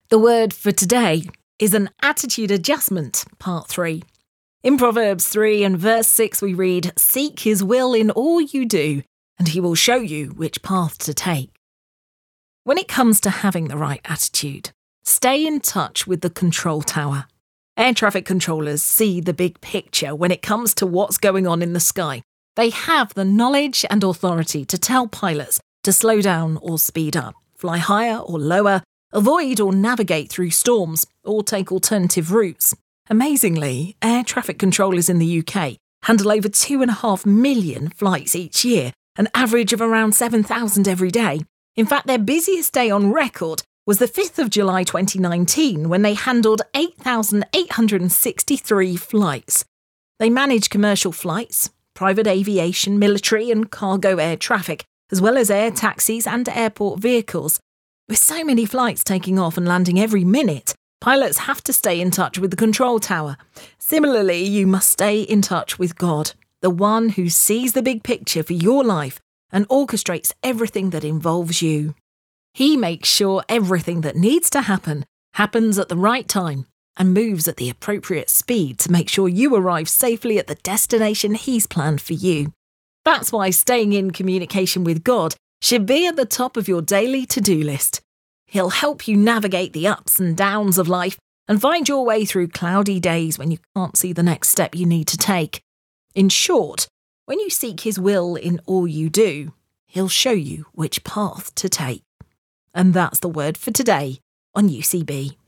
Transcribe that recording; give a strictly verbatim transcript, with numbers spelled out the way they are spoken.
The word for today is an attitude adjustment, part three. In Proverbs three and verse six we read, "Seek his will in all you do, and he will show you which path to take." When it comes to having the right attitude, stay in touch with the control tower. Air traffic controllers see the big picture when it comes to what's going on in the sky. They have the knowledge and authority to tell pilots to slow down or speed up, fly higher or lower, avoid or navigate through storms, or take alternative routes. Amazingly, air traffic controllers in the U K handle over two and a half million flights each year, an average of around seven thousand every day. In fact, their busiest day on record was the fifth of July twenty nineteen, when they handled eight thousand eight hundred sixty-three flights. They manage commercial flights, private aviation, military and cargo air traffic, as well as air taxis and airport vehicles. With so many flights taking off and landing every minute, pilots have to stay in touch with the control tower. Similarly, you must stay in touch with God, the one who sees the big picture for your life and orchestrates everything that involves you. He makes sure everything that needs to happen happens at the right time and moves at the appropriate speed to make sure you arrive safely at the destination he's planned for you. That's why staying in communication with God should be at the top of your daily to-do list. He'll help you navigate the ups and downs of life and find your way through cloudy days when you can't see the next step you need to take. In short, when you seek his will in all you do, he'll show you which path to take. And that's the word for today on U C B.